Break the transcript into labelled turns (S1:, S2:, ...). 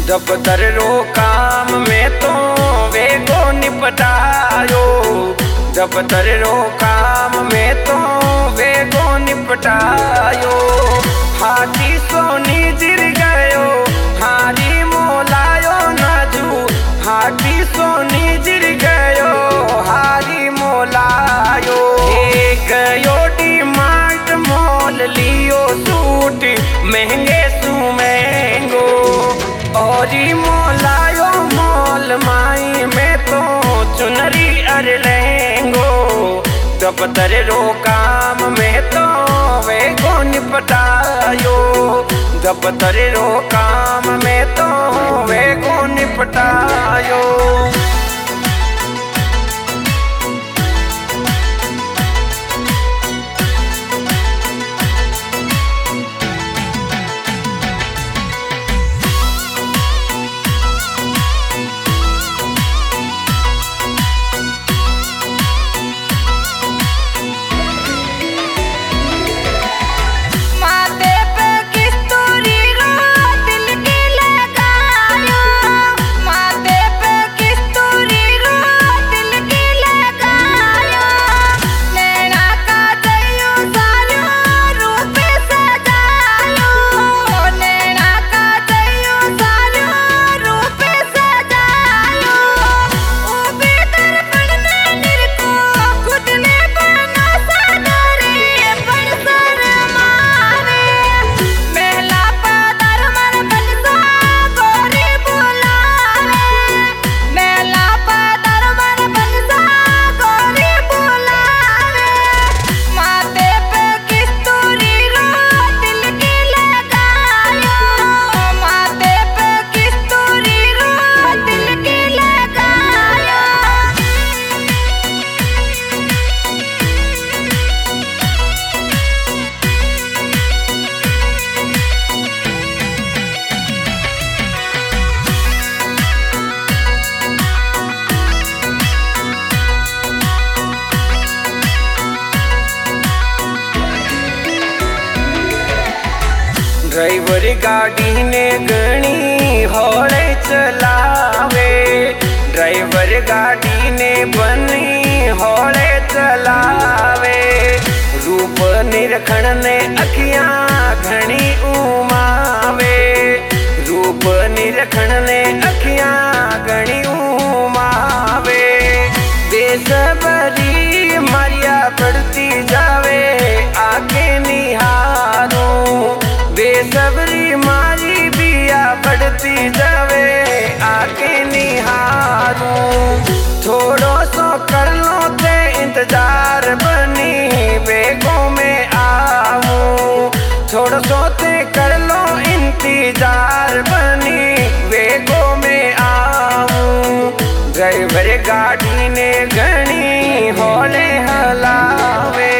S1: दफ्तर रो काम में तो वेगो निपटायो, दफ्तर रो काम में तो वेगो निपटायो। हाथी सोनी जिर गयो हारी मोलायो नाजू, हाथी सोनी जिर गयो हारी मोलायो। गयो डिमांड मोल लियो सूट महंगे सु महंगो, और मोलायो मोल माई में तो चुनरी अर लहंगो। दफ्तर रो काम में तो वेगो निपटायो, दफ्तर रो काम में तो वेगो निपटायो। ड्राइवर गाड़ी ने घनी हौले चलावे, ड्राइवर गाड़ी ने बनी हौले चलावे। रूप निरखण ने अखियां घनी उमावे, रूप निरखण ने अखियां घनी उमावे। बेसबरी मारिया पड़ती जावे आगे निहारूं, बेसबरी मारी बिया बढ़ती जावे आके निहारूं। थोड़ो सो कर लो ते इंतजार बनी वेगो में आऊं, थोड़ो सो ते कर लो इंतजार बनी वेगो में आऊं। ड्राइवर गाड़ी ने घनी हौले हलावे,